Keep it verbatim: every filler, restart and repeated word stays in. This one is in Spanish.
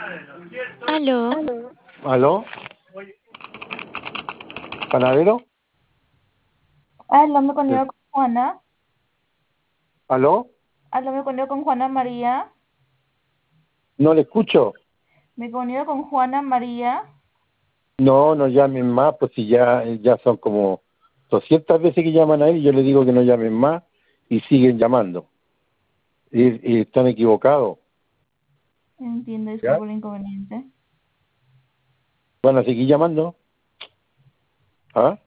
Aló. ¿Aló? ¿Panadero? Háblame con Sí. yo con Juana. ¿Aló? Háblame con yo con Juana María. No le escucho. Me comunico con Juana María. No, no llamen más, pues si ya, ya son como doscientas veces que llaman a él y yo le digo que no llamen más y siguen llamando. Y, y están equivocados. Entiendo, ¿Ya? disculpo el inconveniente. ¿Van a seguir llamando? ¿Ah?